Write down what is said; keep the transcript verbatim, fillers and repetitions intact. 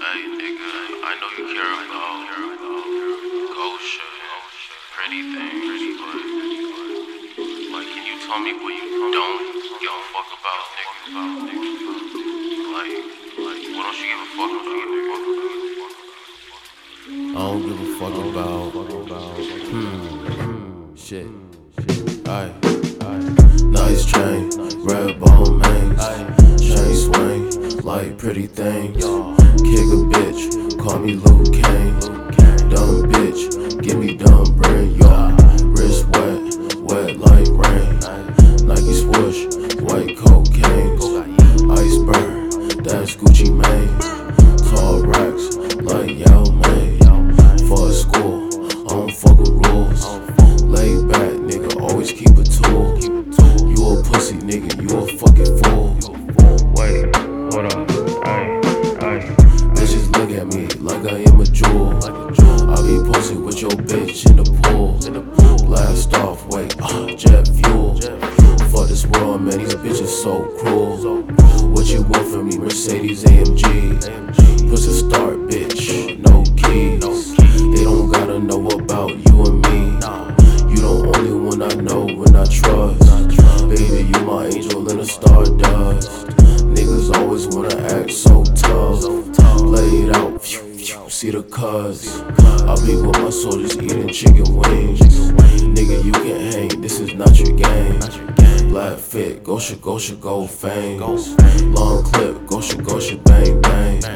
Hey nigga, I know you care about Gosha, pretty things, but like, can you tell me what you don't give a fuck about, nigga? Like, like, what don't you give a fuck about, nigga? I don't give a fuck about, hmm, shit, aye, nice chain, red bone mains, chain swing, like pretty things, kick a bitch, call me Luke Kane, dumb bitch, give me dumb brain, yo, wrist wet, wet like rain, Nike swoosh, white cocaine, iceberg, that's Gucci Mane, tall racks, like Yao Ming, for a school, I don't fuck with rules, laid back, nigga, always keep a tool, you a pussy nigga, you a fucking fool, wait, hold up, ayy, ayy, bitches look at me like I am a jewel, I be posted with your bitch in the pool, blast off, wait, uh, jet fuel, for this world, man, these bitches so cruel, what you want from me, Mercedes A M G, push a start, bitch, no keys, they don't gotta know about you and me, you the only one I know when I trust, baby, you my angel in a stardust, niggas always wanna act so tough, play it out, see the cuz, I be with my soldiers eating chicken wings, nigga you can hang, this is not your game, black fit, Gosha Gosha gold fame, long clip, Gosha Gosha bang bang,